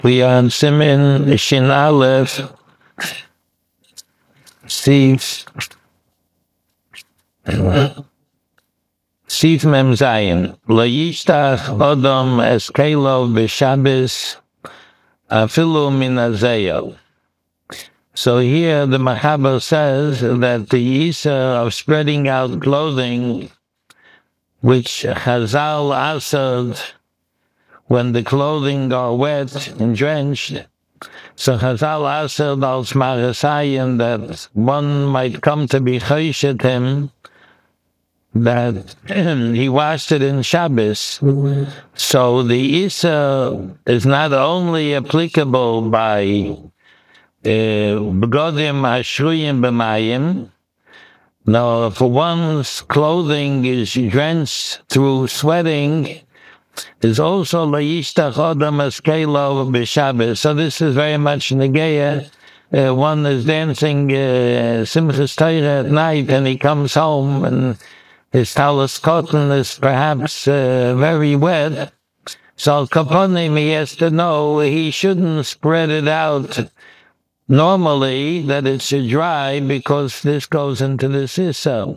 We are on Simin Shin Aleph, Sif Mem Zayin. Lo yishtach Odom eskelo b'Shabbos afilu min hazeyo. So here the Machaber says that the Isa of spreading out clothing, which Chazal answered when the clothing are wet and drenched, so Chazal answered al Smarasayim that one might come to be choshet him that he washed it in Shabbos. So the Isa is not only applicable by begodim ashruyim b'mayim. No, if one's clothing is drenched through sweating, is also la'yishtach odam eskelo b'Shabbos. So this is very much negeya. One is dancing Simchas Torah at night, and he comes home, and his talus cotton is perhaps very wet. So kaponim, he has to know he shouldn't spread it out normally, that it should dry, because this goes into the sisa.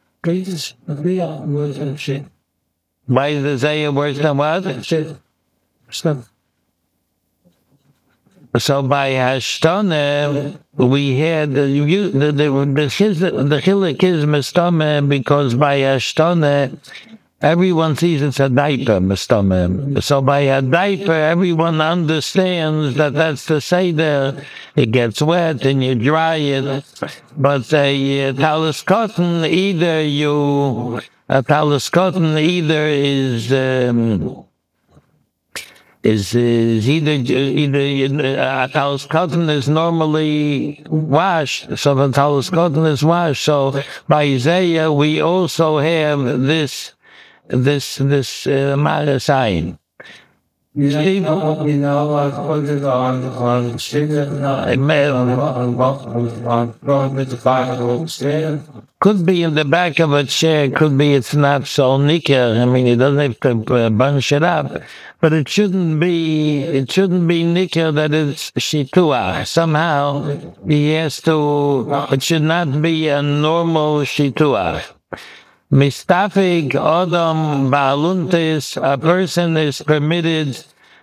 Why is the Zayah worse than what? So by Hashtana, we had the Chilek is Mestame, because by Hashtana, everyone sees it's a diaper, Mestame. So by a diaper, everyone understands that that's the Seder. It gets wet and you dry it. But a talus cotton, either a talus cotton either is either a talus cotton is normally washed, so the talus cotton is washed. So by Isaiah we also have this Marasayin. Could be in the back of a chair, could be it's not so nicker. I mean, it doesn't have to bunch it up, but it shouldn't be nicker that it's shituah. Somehow it should not be a normal shituah. Mistafik Odom Ba'aluntis, a person is permitted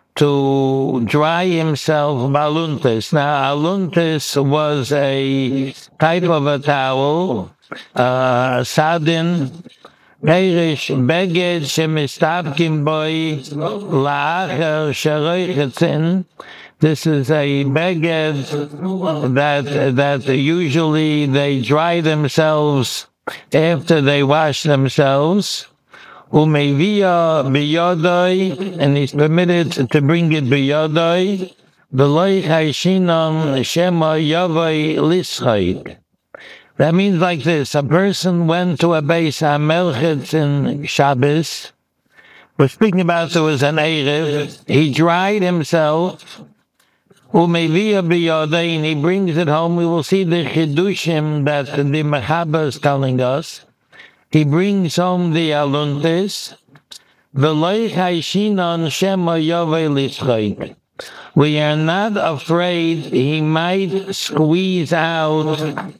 to dry himself Ba'aluntis. Now, Aluntis was a type of a towel, Sadin, Perish, Beged, Shemistafkim Boy, La'acher, Sheroichetzin. This is a beged that usually they dry themselves after they wash themselves. Umevia biyodoi, and he's permitted to bring it biyodoi. V'loi chayshinon shema yavoi lischayik. That means like this: a person went to a Beis HaMelchetz in Shabbos. We're speaking about there was an Erev. He dried himself. Umevia biyodei, and he brings it home. We will see the chidushim that the Mechaber is telling us. He brings home the aluntis. V'loi chayshinon shema yovei lischayik. We are not afraid he might squeeze out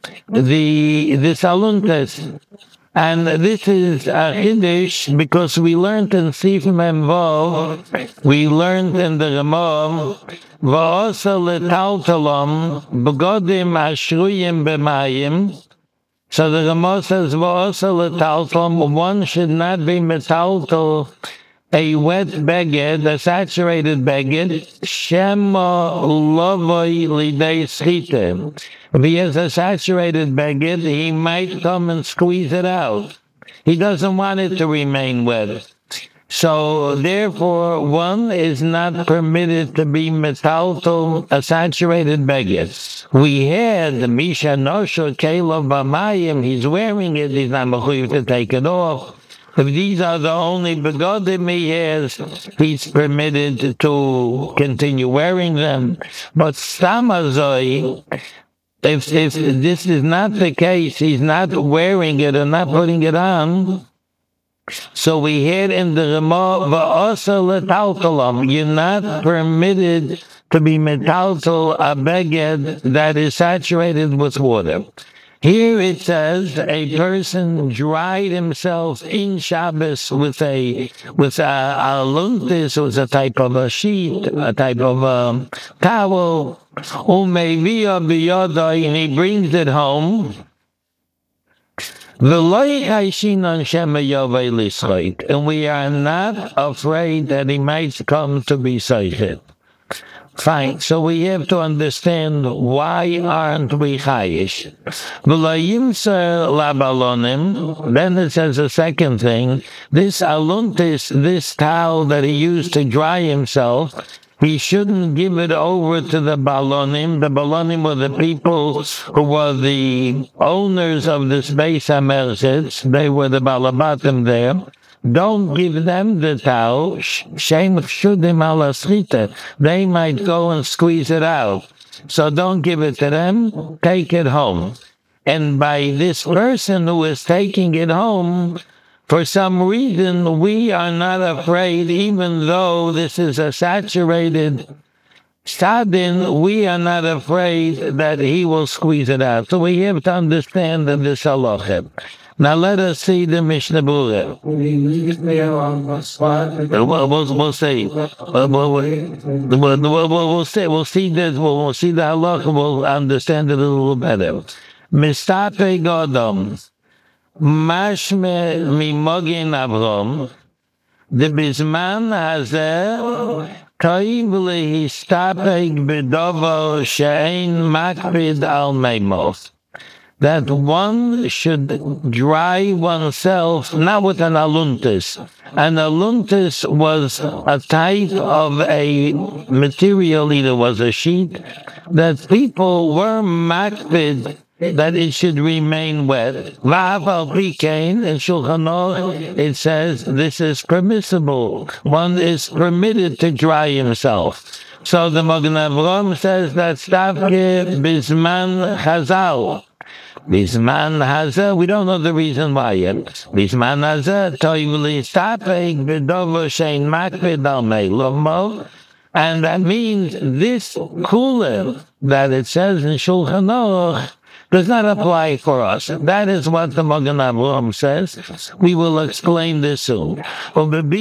this aluntis. And this is a Hiddush, because we learned in Sif Mem Vav, we learned in the Ramah, V'osa letaltalom begodim ashruyim b'mayim. So the Ramah says, V'osa letaltalom, one should not be metaltal a wet beged, a saturated beged, shema lovoi lidei schite. If he has a saturated beged, he might come and squeeze it out. He doesn't want it to remain wet. So therefore, one is not permitted to be metaltal a saturated beged. We had the Misha Nosho Kelo Bamayim, he's wearing it, he's not mechuyev to take it off. If these are the only begodim he has, he's permitted to continue wearing them. But Samazoi, if this is not the case, he's not wearing it and not putting it on, So we hear in the Rema, va'asa letaltalam, you're not permitted to be metaltal a beged that is saturated with water. Here it says a person dried himself in Shabbos with a luntis, was a type of a sheet, a type of towel, umevia biyadai, and he brings it home. And we are not afraid that he might come to be Seichet. Fine, so we have to understand why aren't we chayish? Then it says a second thing. This aluntis, this towel that he used to dry himself, he shouldn't give it over to the balonim. The balonim were the people who were the owners of this Beis HaMerchetz. They were the balabatim there. Don't give them the towel. Shem shudim ala srita. They might go and squeeze it out. So don't give it to them. Take it home. And by this person who is taking it home, for some reason, we are not afraid, even though this is a saturated sadin, we are not afraid that he will squeeze it out. So we have to understand that this halacha. Now let us see the Mishnah Berurah. We'll see. We'll see this. We'll see the halacha. We'll understand it a little better. Mistape Godom. Mashme mimogin Avrom, the Bisman hazeh toiv lehistapek b'dovo she'ein makpid al meimos. That one should dry oneself not with an aluntis. An aluntis was a type of a material, either was a sheet, that people were makpid that it should remain wet. Va'afal pikein, in Shulchan Aruch, it says this is permissible. One is permitted to dry himself. So the Magen Avraham says that stavke bisman chazal. Bisman hazeh, we don't know the reason why yet. Bisman hazeh, toivli stapek b'dovo shein makpid al meilomov. And that means this cooler that it says in Shulchan Aruch does not apply for us. That is what the Magen Avraham says. We will explain this soon. And the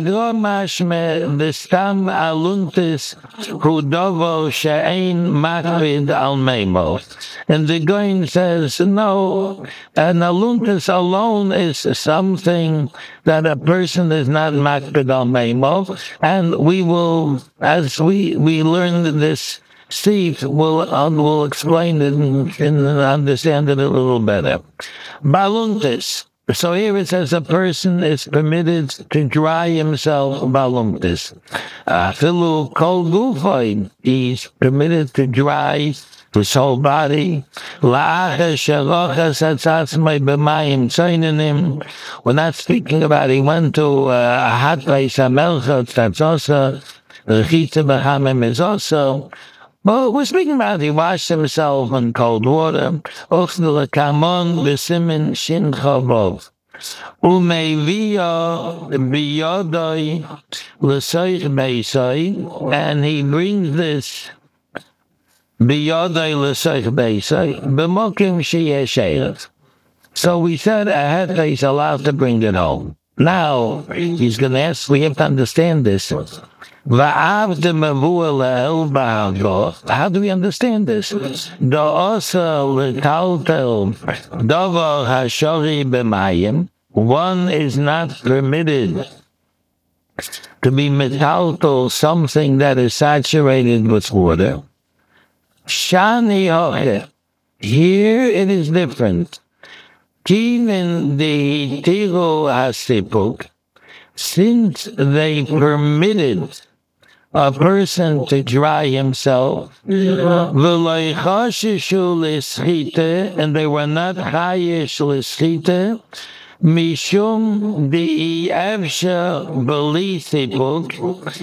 Goin says, no, an aluntis alone is something that a person is not makpid al meimov, and we will, as we learn this, Steve will explain it and understand it a little better. Baluntis. So here it says a person is permitted to dry himself baluntis. Filu kol gufay. He's permitted to dry his whole body. We're not speaking about he went to a hot place, a melchot, that's also, the chitza b'chamim is also. Well, we're speaking about he washed himself in cold water. Ochel kamon b'simin shin chavov. Umevia biyodoi l'soich beisai, and he brings this biyodoi l'soich beisai b'mokim sheyeh sheiref. So we said a heter is allowed to bring it home. Now he's going to ask. We have to understand this. How do we understand this? One is not permitted to be metaltal, something that is saturated with water. Here it is different. Even the Tiru Hasipuk, since they permitted a person to dry himself, and they were not chayish l'schita, mishum de'efsha b'li,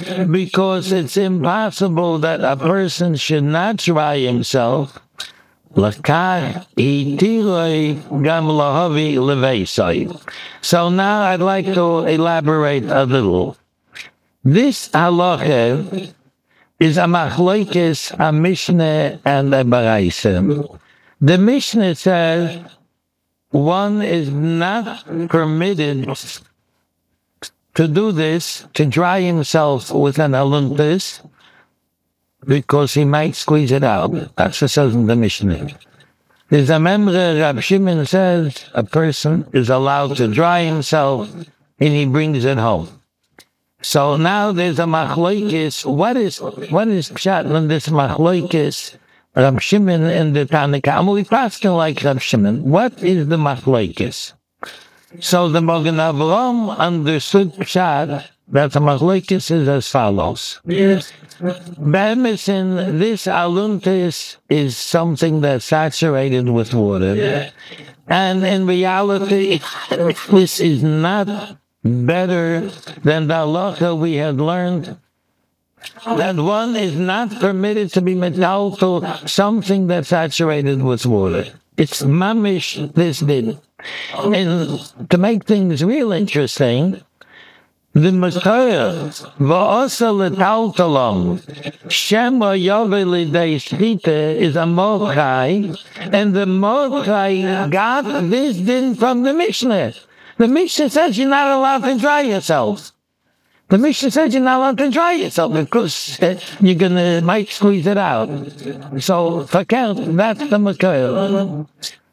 because it's impossible that a person should not dry himself Lakar itiroi gam lahavi leveisai. So now I'd like to elaborate a little. This halacha is a machlokes, a Mishnah, and a Baraisa. The Mishnah says one is not permitted to do this, to dry himself with an aluntis, because he might squeeze it out. That's what says in the Mishnah. There's a member, Rab Shimon says, a person is allowed to dry himself and he brings it home. So now there's a machlokes. What is pshat in this machlokes? Rab Shimon and the Tanna Kamma. We pass like Rab Shimon. What is the machlokes? So the Magen Avraham understood pshat that the machlokes is as follows. Be'emesin, this aluntis is something that's saturated with water. And in reality, this is not better than the halacha we had learned that one is not permitted to be metal to something that's saturated with water. It's mamish this did. And to make things real interesting, the Messiah va'asa l'taltalom shema yove l'dei shchita is a Mordechai, and the Mordechai got this din from the Mishnah. The Mishnah says you're not allowed to dry yourself. The Mishnah says you're not allowed to dry yourself because you're might squeeze it out. So that's the Messiah.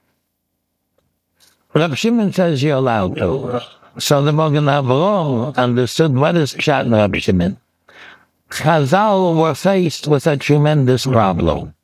Rab Shimon says you're allowed to. So the Magen Avraham understood what is pshat in Rab Shimon. Chazal were faced with a tremendous problem.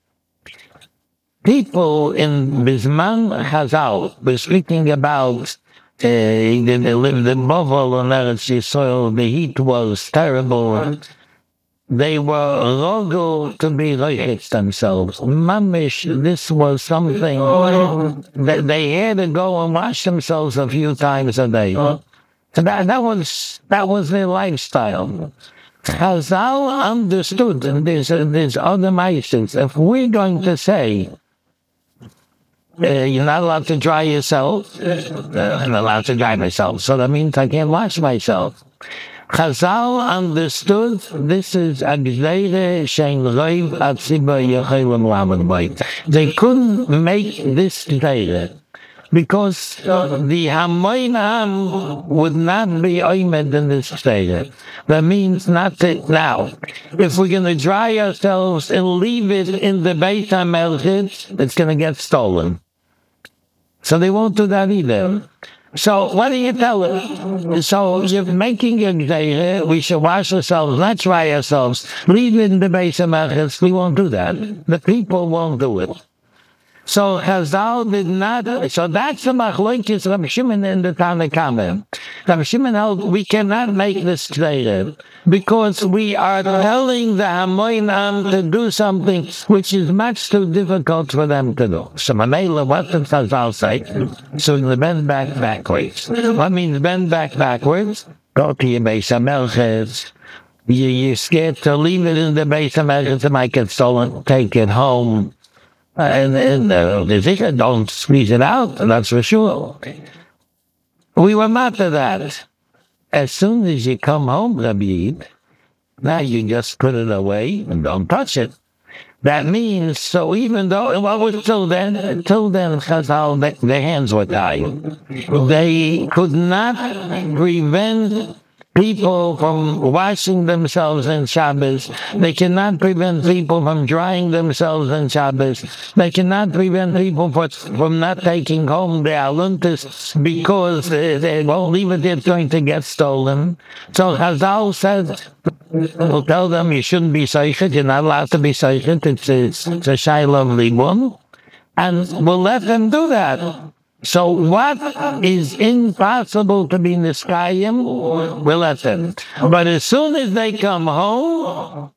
People in Bisman Chazal were speaking about they lived in Bavel and Eretz Yisrael. The heat was terrible. They were rogel to be reichitz themselves. Mamish, this was something that they had to go and wash themselves a few times a day. So that was their lifestyle. Chazal understood, and there's other meishes. If we're going to say you're not allowed to dry yourself, I'm allowed to dry myself, so that means I can't wash myself. Chazal understood this is a gzeire shein roiv atziba yechelim lamed beit. They couldn't make this gzeire because the Hamoinam would not be oimed in this gzeire. That means not to, now, if we're going to dry ourselves and leave it in the Beit HaMelchit, it's going to get stolen. So they won't do that either. So what do you tell it? So you're making a gzeire, we should wash ourselves, not dry ourselves, leave it in the Beit HaMelchit. We won't do that. The people won't do it. So Chazal did not, so that's the machlokes Rab Shimon and the Tanna Kamma. Rab Shimon held we cannot make this gzeire because we are telling the Hamoinam to do something which is much too difficult for them to do. So Mamela, what does Chazal say? So they bend backwards. What means bend backwards? Go to your Beit HaMelchit. You're scared to leave it in the Beit HaMelchit, it might get stolen, take it home. And the Zikr don't squeeze it out, that's for sure. We were not to that. As soon as you come home, Rabbi, now you just put it away and don't touch it. That means, so even though, well, till then, Chazal, their hands were tied. They could not prevent people from washing themselves in Shabbos. They cannot prevent people from drying themselves in Shabbos. They cannot prevent people from not taking home their aluntis because they won't leave it, it's going to get stolen. So Chazal said, we'll tell them you shouldn't be seichet, you're not allowed to be seichet, it's a shayla of libun, and we'll let them do that. So what is impossible to be niskayim, we'll let them. But as soon as they come home,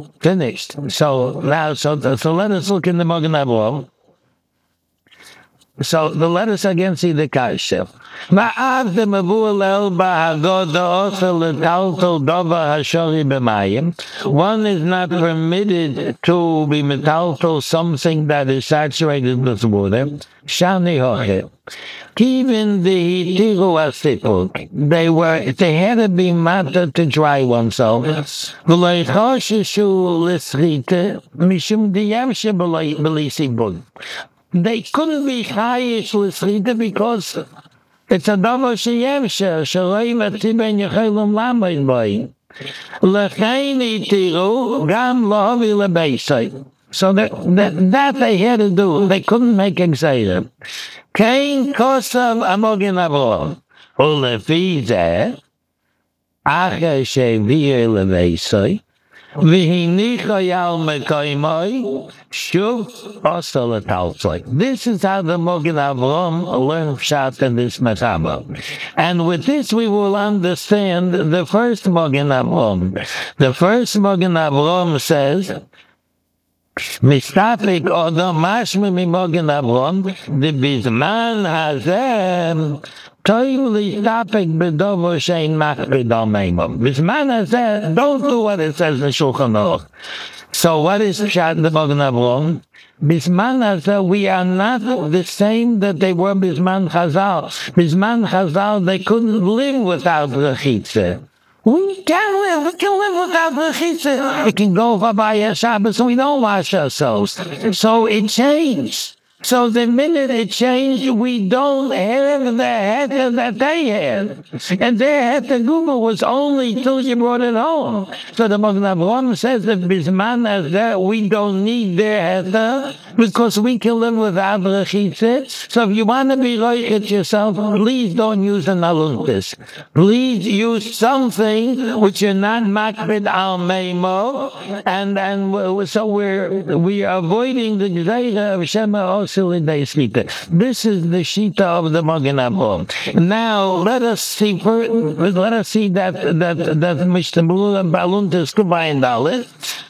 finished. So now, so let us look in the Magen Avraham. let us again see the kasha. Ma'av the mavulel ba'hagoda osel letaltol dova hashori b'mayim. One is not permitted to be metaltol something that is saturated with water. Shani hoche. Even the tiru asipuk, they had to be matter to dry oneself. V'lo yichoshishu l'srita mishum diyamshe b'lisibun. They couldn't be chayish l'srita because it's a davar sheyemshe shaloi matiben yechelum lamed boi. L'chein itiru gam lohavi lebeisai. So that they had to do. They couldn't make exeter. Kain kosav amogin avrom. Ulefi zeh acher shevir lebeisai. V'hinicha yal mekoimoi shuv osel etaltzoi. This is how the Mogen Avram learned Pshat in this Mechaba. And with this we will understand the first Mogen Avram. The first Mogen Avram says, Mistafik odom mashme mi Mogen Avram, the bizman hazem Toili stapik bedovo shein machbid al meimom. Bisman said, don't do what it says in Shulchan Aruch. So what is Pshat the Mogen Avram? Bisman said, we are not the same that they were Bisman Chazal. Bisman Chazal, they couldn't live without the chitze. We can live without the chitze. We can go for by Shabbos and we don't wash ourselves. So it changed. So the minute it changed, we don't have the heter that they had. And their heter Google was only till you brought it home. So the Mogen Avram says that Bisman as that we don't need their heter because we can live without the chitze. So if you want to be right at yourself, please don't use an aluntis. Please use something which you're not makbid al meimo. And so we are avoiding the gzeira of Shema. This is the shita of the Mogen Avram. Now let us see that Mr. Baluntas Kubayin Dalit.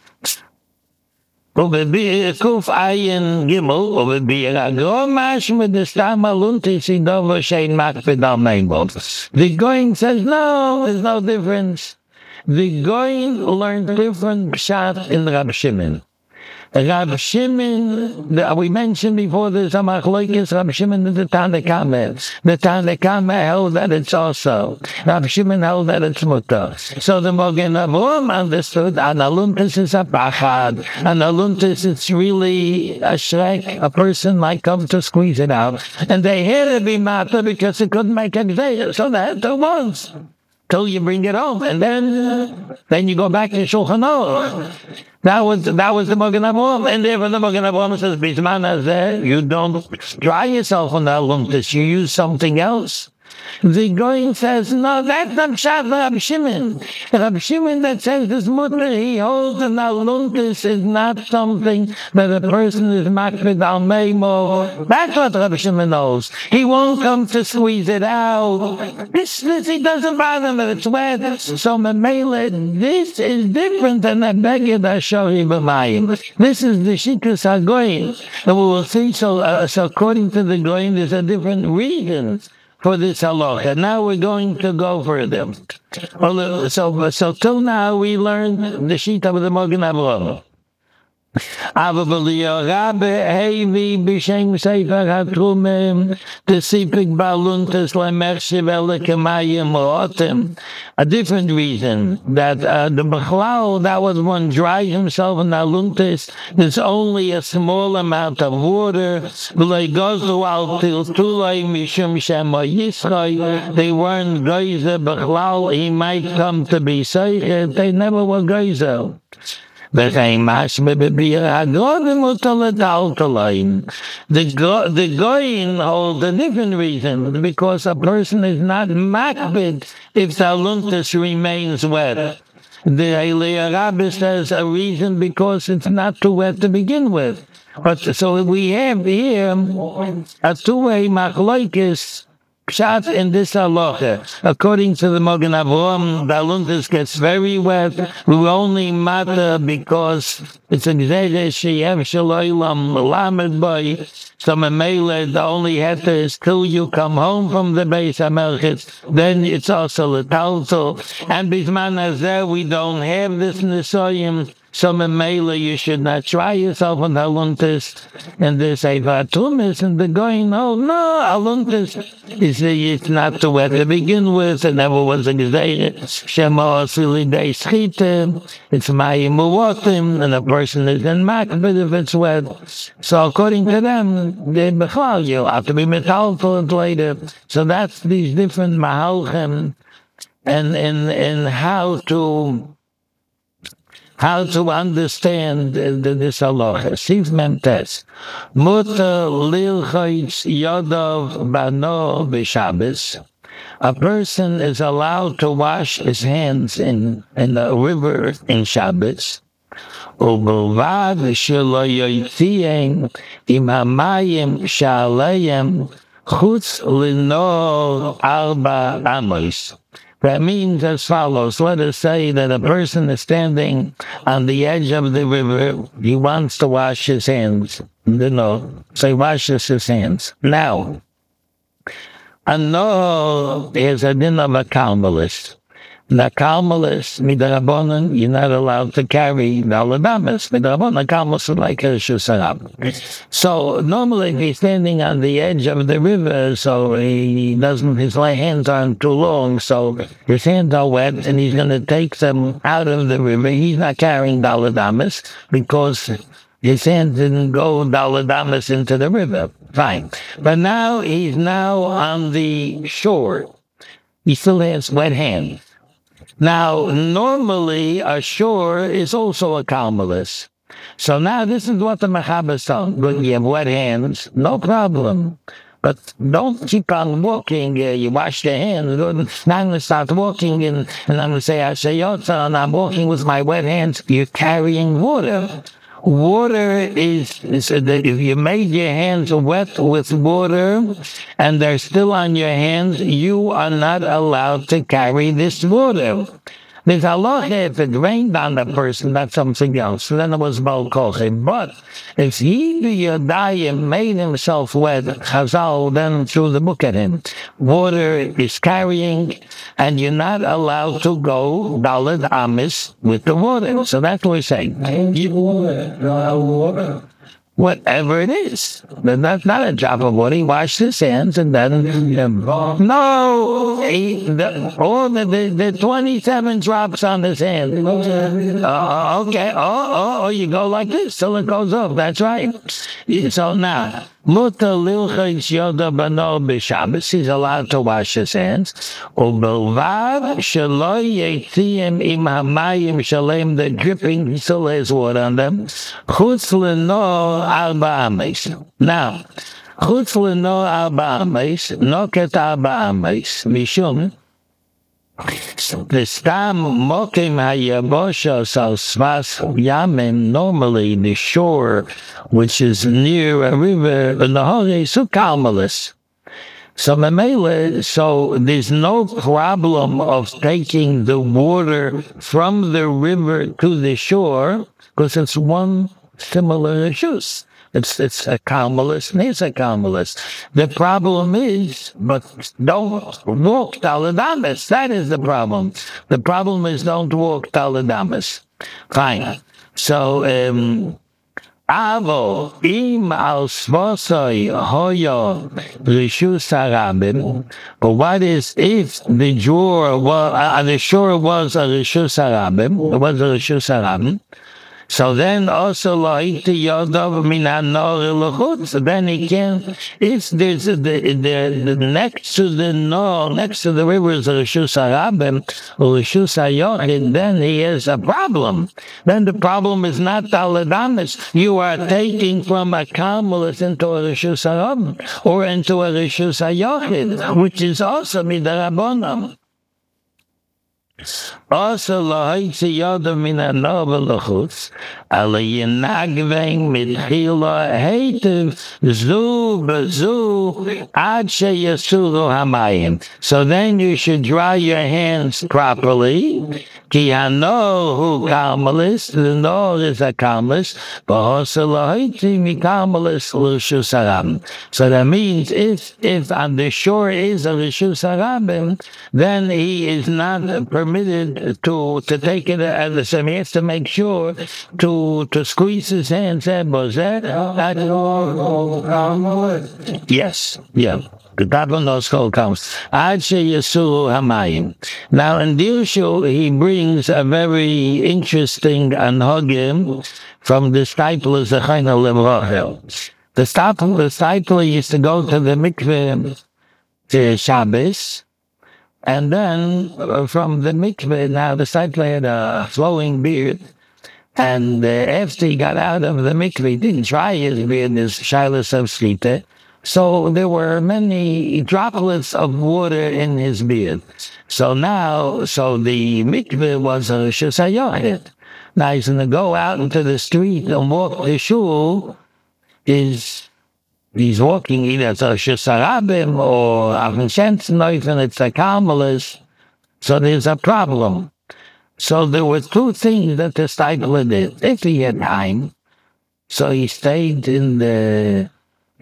Kuf Ayin Gimel, over being a gromash with the stam aluntis in Dover Shein Makpid al Meimbo. The Goin says, no, there's no difference. The Goin learned different pshat in Rab Shimon. Rab Shimon, we mentioned before there's a machlokes, Rab Shimon and the Tanna Kameh. The Tanna Kameh held that it's also. Rab Shimon held that it's mutar. So the Mogen Avram understood analuntis is a pachad. Analuntis is really a shrek. A person might come to squeeze it out. And they had to be matter because it couldn't make a gzeira. So that there was. Till you bring it home, and then you go back to Shulchan Aruch. That was the Mogen Avram, and therefore the Mogen Avram says, "Bisman hazeh, you don't dry yourself on that lumtus, you use something else." The Goin says, no, that's not Pshat Rab Shimon. Rab Shimon that says this mutter, he holds that aluntis is not something that a person is makbid al meimo. That's what Rab Shimon knows. He won't come to squeeze it out. This he doesn't bother him if it's wet. So Memele, this is different than the Beged Ashori B'mayim. This is the Shittus HaGoyin. And we will see, so according to the Goyin, there's a different reason for this halacha. Now we're going to go further. So till now we learned the shita of the Mogen Avram. A different reason that the Bechlal, that was one dry himself in aluntis. There's only a small amount of water. They weren't geyser Bechlal. He might come to be seichet. They never were geyser. The Goyin hold a different reason, because a person is not makbid if the aluntis remains wet. The Eilei Rabbi says a reason because it's not too wet to begin with. But so we have here a two-way machlokes Pshat in this halacha, according to the Mogen Avraham, the aluntis gets very wet. We only matter because it's a gzeiras sheyev shaloilam lamed boy. So Mamela, the only heter is till you come home from the Beis HaMelchitz, then it's also the Taltel. And Bisman Hazeh, we don't have this Nisoyim. So Mamela, you should not try yourself on Aluntis and this Eivatumis and the going, no, Aluntis is it's not too wet to begin with. It never was a Gzeiras. Shema Osilidei Schitim. It's Mayim Uwotim, and a person is in Makbid if it's wet. So according to them, they befall you have to be metalful later. So that's these different mahalchim and how to understand this halacha. Sif Memtes. Mutter lilchotz yodov bano b'Shabbos. A person is allowed to wash his hands in the river in Shabbos. ובלבד שלא יוציאם עם המים שעליהם חוץ לנור 4 amos. That means as follows. Let us say that a person is standing on the edge of the river. He wants to wash his hands. So he washes his hands. Now, a no is a din of a Carmelist. The Carmelist, midrabanan, you're not allowed to carry the Aladamas. Midrabanan, Carmelist is like a Shusarab. So normally if he's standing on the edge of the river, so his hands aren't too long, so his hands are wet, and he's going to take them out of the river. He's not carrying the Aladamas because his hands didn't go Daladamas into the river. Fine. But now he's on the shore. He still has wet hands. Now, normally, a shore is also a Carmelist. So now this is what the Mechaber is telling. When you have wet hands, no problem. But don't keep on walking. You wash your hands. Now I'm going to start walking, and I'm going to say, Ashayotza, and I'm walking with my wet hands. You're carrying water. Water is if you made your hands wet with water and they're still on your hands, you are not allowed to carry this water. There's a lot if it rained on the person, that's something else. Then it was Balkoche. But if he Yodayim made himself wet, Chazal then threw the book at him. Water is carrying, and you're not allowed to go Daled Amis with the water. So that's what we're saying. Water. Whatever it is. That's not a drop of water. He washed his hands and then... the 27 drops on his hand. Okay. You go like this till it goes off. That's right. So now... Mutter lilchotz yodov bano b'Shabbos. He's allowed to wash his hands. Ubelvav shelo yetziim im hamayim shalem. The dripping, he still has water on them. Chutz lenor 4 amos. Now, chutz lenor 4 amos, noket 4 amos, mishum. The stam mokim hayabosha sal svas yamim. Normally, the shore, which is near a river, the Nahor is so Carmelist. So there's no problem of taking the water from the river to the shore because it's one similar issues. It's a Carmelist, and he's a Carmelist. The problem is, but don't walk Taladamas. That is the problem. The problem is don't walk Taladamas. Fine. So, Avo, im al svosoi hoyo rishus harabim. But what is if the shore was a rishus harabim? It was a rishus harabim. So then also lo'iti yodov minan nor l'chutz. Then he can, if there's the next to the nor, next to the river is Rishus HaRabim or Rishus HaYochid, then he has a problem. Then the problem is not Taladamis. You are taking from a Carmelist into a Rishus HaRabim or into a Rishus HaYochid, which is also Midarabonam. Also, lahaitzi yoda min anova lachutz, ale yenagveng mitchila heitev zu bezu ad sheyasulu hamayim. So then you should dry your hands properly. Ki hano hu kalmalis, the no is a kalmalis, but also lahaitzi mi kalmalis l'shus harabim. So that means if on the shore is a l'shus harabim, then he is not permitted to take it as a same. He has to make sure to squeeze his hands. Yes, yeah. The top of those skull comes. Ad sheyasulu hamayim. Now in Dirshu, he brings a very interesting anhogim from the disciple of Zechina Lemrochel. The disciple used to go to the mikveh to Shabbos, and then from the mikveh, now the disciple had a flowing beard, and after he got out of the mikveh, he didn't dry his beard, his shilas of shlita. So there were many droplets of water in his beard. So the mikveh was a shusayot. Now he's going to go out into the street and walk the shul. He's walking either as a shusarabim or avenshentznoif, and it's a karmelis. So there's a problem. So there were two things that the disciple did. If he had time, so he stayed in the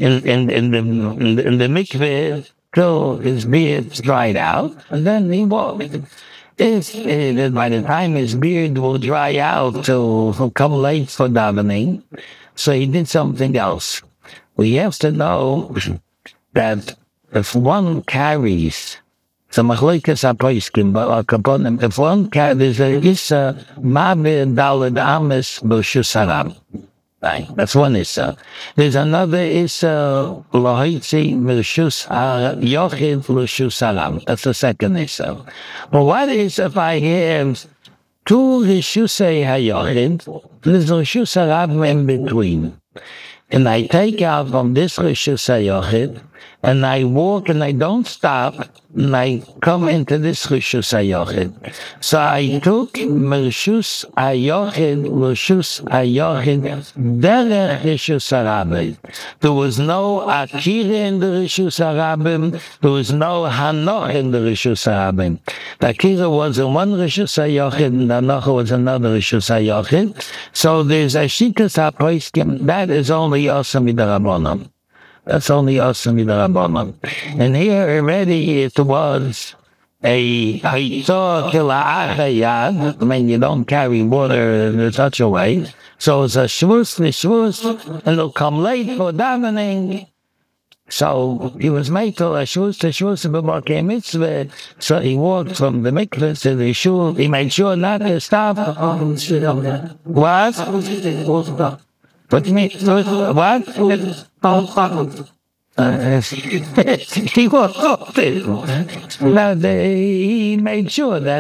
mikveh till his beard dried out, and then he walked. If by the time his beard will dry out to come late for davening, so he did something else. We have to know that if one carries the machlokes haposkim, but if one carries a ma'avir daled ames b'shus harabim. Right, that's one issa. There's another issa, lahaitzi m'shus yochid l'shus harabim. That's the second issa. But what is if I have two rishusei hayochid, there's l'shus harabim in between, and I take out from this rishus hayochid, and I walk and I don't stop, and I come into this rishus hayochid. So I took rishus hayochid, rishus hayochid, derech rishus harabim. There was no akira in the rishus harabim. There was no hanoch in the rishus harabim. The akira was in one rishus hayochid, and the hanoch was another rishus hayochid. So there's a shikas haposkim that is only osam midarabonim. That's only osam midarabonim. And here already it was a hitzah kila'achayad. I mean, you don't carry water in such a way. So it's a shvus, and it'll come late for davening. So he was made to a shvus b'makei mitzvah. So he walked from the mikveh to the shul. He made sure not to stop. What? What do you mean? What? He walked off there. Now he made sure that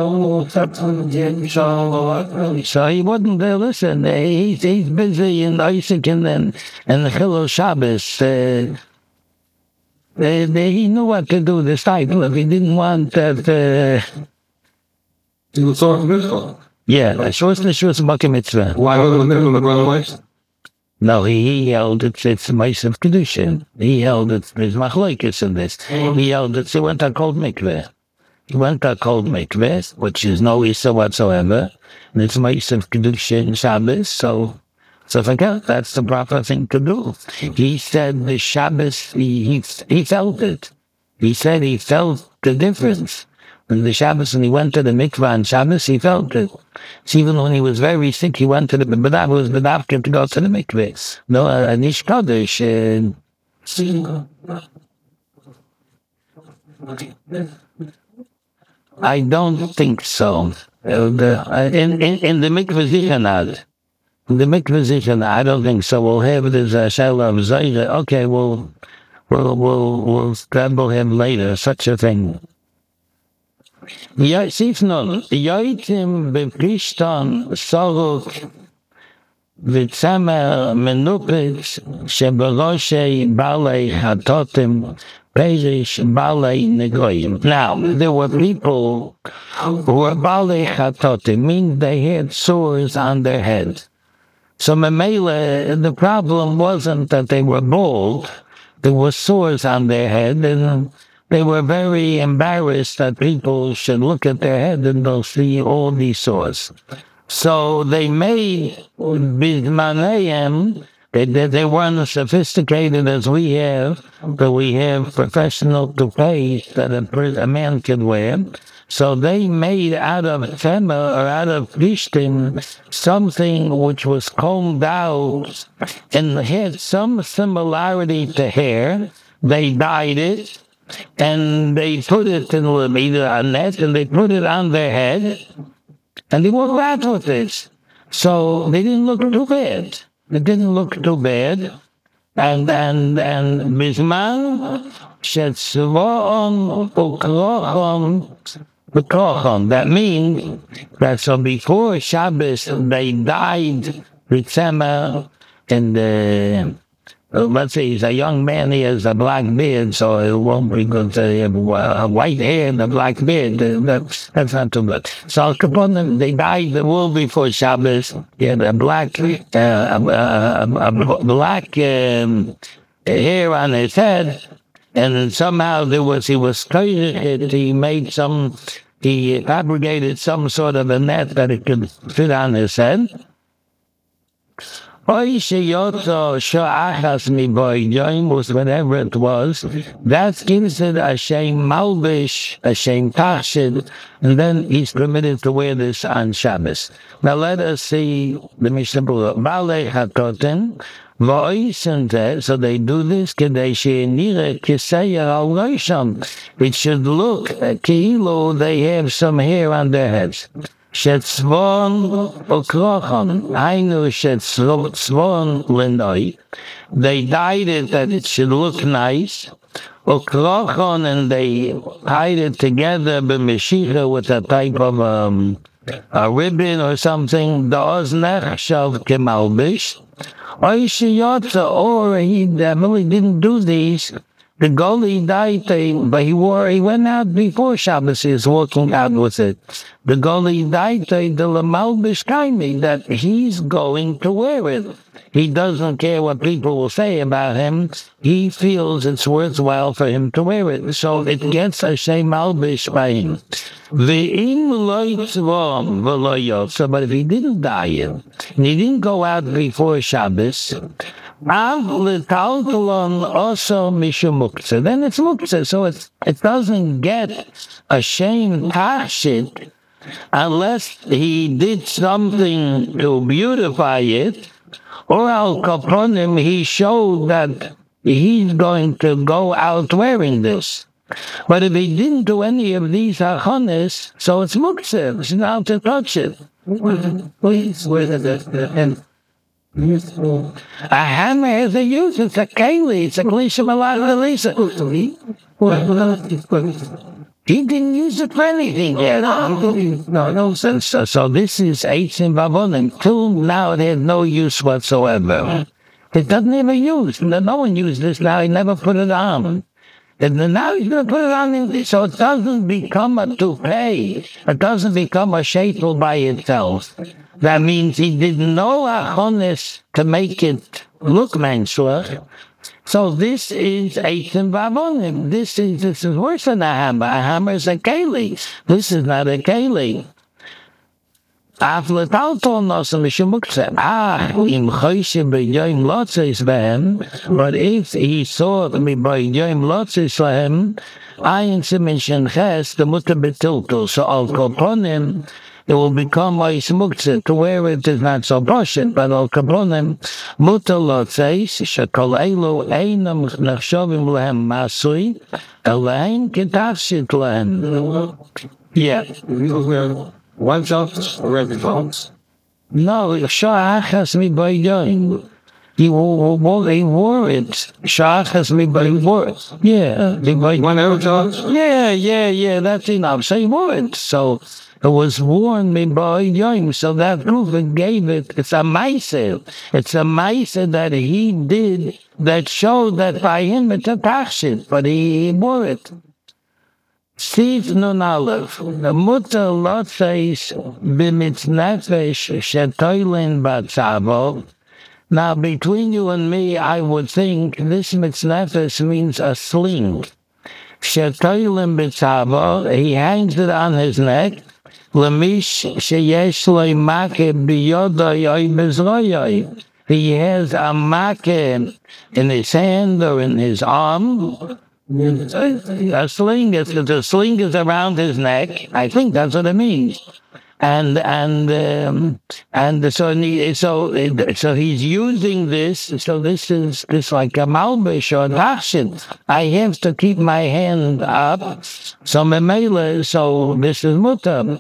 so he wouldn't listen. He's busy in Isaac and the Chilul Shabbos. He knew what to do. The disciple, if he didn't want that. He was talking mitzvah. Yeah, shvus b'makei mitzvah. Why wasn't it the runaway? No, he held it's Ma'asav Kedushin. He held there's machlokes in this. He held he went to cold mikveh. He went to cold mikveh, which is no issa whatsoever. And it's Ma'asav Kedushin Shabbos, so forget, that's the proper thing to do. He said the Shabbos, he felt it. He said he felt the difference. And the Shabbos, when he went to the mikvah on Shabbos, he felt it. So even when he was very sick, he went to the B'dav, was B'davkim to go to the mikvah. No, Anish Kodesh. I don't think so. In the mikvah Zichanad. In the mikvah Zichanad, I don't think so. We'll have it as a Shaila of Zayre. Okay, we'll scramble him later, such a thing. Sifnon, Yoitim b'Prishton Soruk v'Tzamer Menupet sheberoshei Balei Hatotim Perish Balei Negoyim. Now, there were people who were Balei Chatotim, meaning they had sores on their head. So Mamela, the problem wasn't that they were bald, there were sores on their head, and they were very embarrassed that people should look at their head and they'll see all these sores. So they made Bismanayim. They weren't as sophisticated as we have, but we have professional toupees that a man can wear. So they made out of Tema or out of Gishtim something which was combed out and had some similarity to hair. They dyed it and they put it in either a net and they put it on their head and they walked around with this. So they didn't look too bad. It didn't look too bad. And Bisman Shetzvoon Ukrochon. That means that so before Shabbos they died Ritzema and let's say he's a young man, he has a black beard, so it won't be good to have a white hair and a black beard. That's not too good. So Al Kaponim, they dyed the wool before Shabbos. He had a black hair on his head, and then somehow he fabricated some sort of a net that it could fit on his head. Was whatever it was, that gives it a shame malbish, a shame tachshid, and then he's permitted to wear this on Shabbos. Now let us see the Mishnah Berurah. Balei Hatotin, so they do this, it should look kilo they have some hair on their heads. Shetzvon Ukrochon, Ainu Shetzvon Lindoi. They dyed it that it should look nice. Ukrochon, and they tied it together b'meshicha with a type of a ribbon or something. The Oznech Shav Kemalbish. Or he definitely didn't do these. The Goli died, but he went out before Shabbos, he was walking out with it. The Goli died, the Lamalbish Kaimi, that he's going to wear it. He doesn't care what people will say about him. He feels it's worthwhile for him to wear it. So it gets a Shem Malbish by him. So, but if he didn't dye it, and he didn't go out before Shabbos, also mishumuktzah. Then it's muktzah, so it doesn't get a shame tachshit unless he did something to beautify it, or al kaponim he showed that he's going to go out wearing this. But if he didn't do any of these achonis, so it's muktzah. It's not to touch it. Please, a hammer has a use. It's a keli. It's a klisha malach elisa. He didn't use it for anything. No sense. So this is eitzim vavonim. Till now it had no use whatsoever. It doesn't even use. No one used this now. He never put it on. And now he's going to put it on, so it doesn't become a toupee. It doesn't become a sheitel by itself. That means he didn't know achonis to make it look mensuach. So this is eitzim vavonim. This is worse than a hammer. A hammer is a keli. This is not a keli. But if he saw me by Yom Lotzis Lahem, Ayin Simishin Ches, the Mutter Betiltul, so Al Kaponim, it will become a smuktzah. To wear it is not so brushing, but Al Kaponim, Mutter Lotzis, Shakal Elo, Einam Nachshavim Lahem Masui, Elaim Ketafshit Lahem. Yeah. One shot or every shot? No, Shach has me by Yom. He wore it. Shach has me by wore it. Yeah. 1 hour shot? Yeah, that's enough. So he wore it. So was worn me by Yoim. So that Reuven gave it. It's a Maisa. It's a Maisa that he did that showed that by him it's a Tachshit, but he wore it. Steve Nun Aleph, the Mutter Lotzeis Bimitz Nefesh Shetoilin Batzavo. Now, between you and me, I would think this mitznefesh means a sling. Shetoilin Batzavo, he hangs it on his neck. Lemish sheyesh lo make biyodai oy bezroyai. He has a make in his hand or in his arm. A sling is around his neck. I think that's what it means. And so he's using this. So this is like a malbish or tachshit. I have to keep my hand up. So memela. So this is mutar.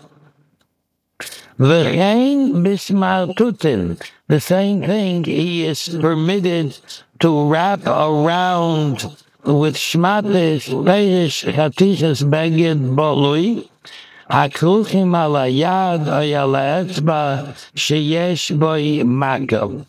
V'chein bismartutin. The same thing. He is permitted to wrap around with shmatis, perish, hatishas, beged, bolui, hakruchim ala yad, ala etzba, sheyesh boi makel.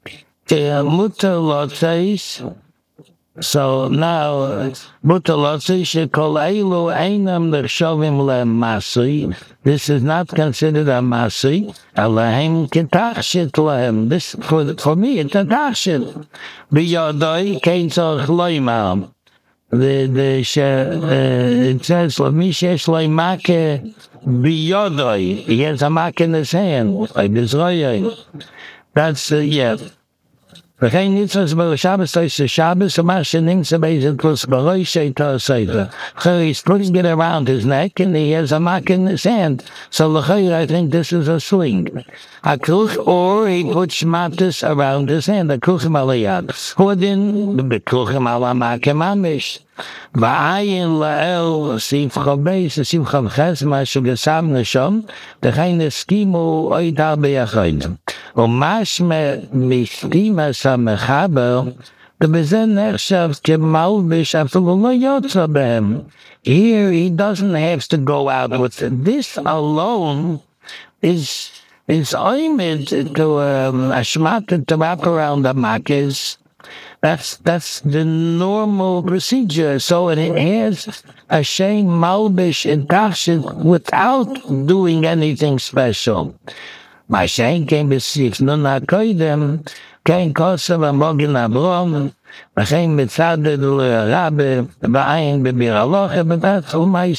Mutter lotzeis. So now, mutter lotzeis, shekol eilu einam nershovim le'masi. This is not considered a masi. Alahem ketachshit lehem. This, for me, it's a tachshit. Biyodoi kein tzorch loimam. It says, Mishesh loimake biyodoi. He has a mark in his hand, like this royai. That's, yeah. V'chein nitzvos b'ro Shabbos tois Shabbos u'mashen nimtza beizet klus b'roi sheito seita. He's putting it around his neck and he has a mark in his hand. So l'chayr, I think this is a sling. Or he puts shmatis around his hand. Akruchim alayad. Hodin b'kruchim ala makem amish. V'ayin la'el sivcha beis sivcha v'ches mashu gesam neshom. Dechayin eskimu oitar b'yachayim. Umashme mishtima samechaber, the bezen nershav kemalbish after lo yotza behem. Here he doesn't have to go out with it. This alone is oimid to a shmat to wrap around the makis. That's the normal procedure. So it has a shame malbish in tachshit without doing anything special. My shame came to see nun hakoidem, kein kosev amogin abrom, v'chein mitzaded l'rabe, v'ayin b'bir aloche, but that's all my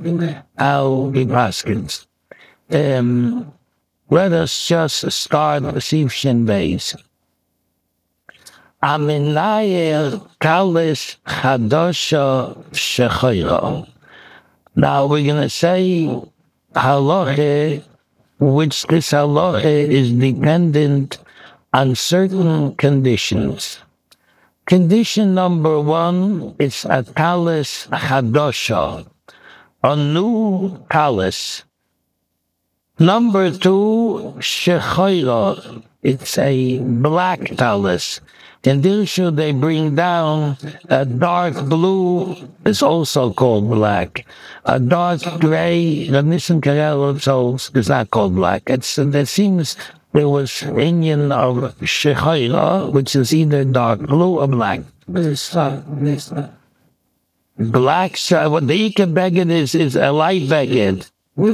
how he paskins. Let us just start with Sivshin Beis. Aminayer kalis chadosha shechoiro. Now we're going to say halacha, which this halacha is dependent on certain conditions. Condition number one is a talis chadosha, a new talis. Number two, shechoira, it's a black talis. In Dirshu, they bring down a dark blue, it's also called black. A dark gray, the Nissan Karel so is not called black. There seems there was Indian of Shechaira, which is either dark blue or black. Black, so what the Ika Beged is a light Beged.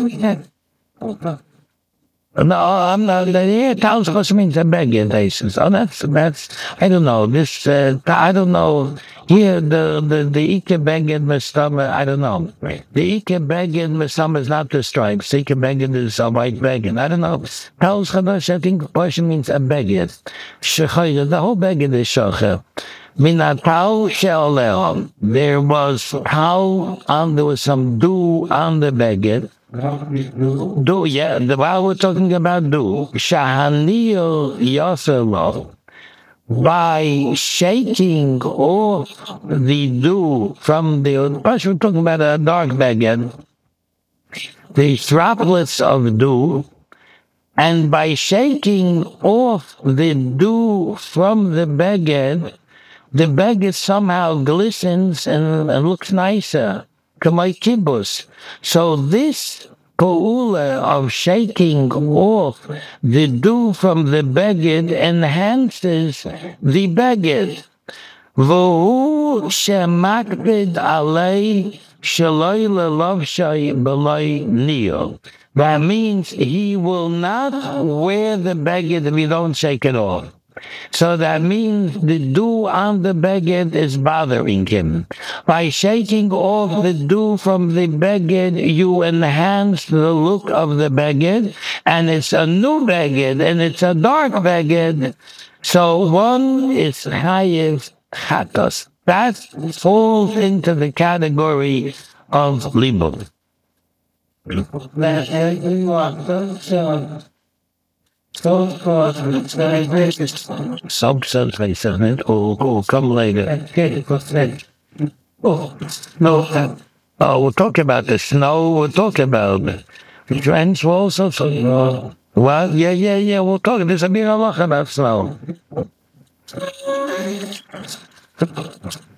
No, I'm not. Yeah, Talis also means a beggar. They says, oh, that's. I don't know. This. I don't know. Here, the Ike beggar Mestama. I don't know. The Ike beggar Mestama is not the stripes. The Ike beggar is a white beggar. I don't know. Talis Chadash, I think, portion means a beggar. Shechoyer, the whole beggar is shocher. Minatau she'oleh. There was there was some dew on the beggar. Do, yeah, while we're talking about do, Shahanil Yoselo, by shaking off the dew from the, first we're talking about a dark baguette, the droplets of dew, and by shaking off the dew from the baguette somehow glistens and looks nicer. So this po'ula of shaking off the dew from the beged enhances the beged. V'hu shemakpid alei shaloi lelovshai b'loi niyot. That means he will not wear the beged if you don't shake it off. So that means the dew on the beged is bothering him. By shaking off the dew from the beged, you enhance the look of the beged, and it's a new beged, and it's a dark beged. So one is chayiv chatos. That falls into the category of libud. Substance will come later. No. Oh, we'll talk about the snow. We'll talk about the trench walls also. Well, yeah. We'll talk. There's a big halacha about snow.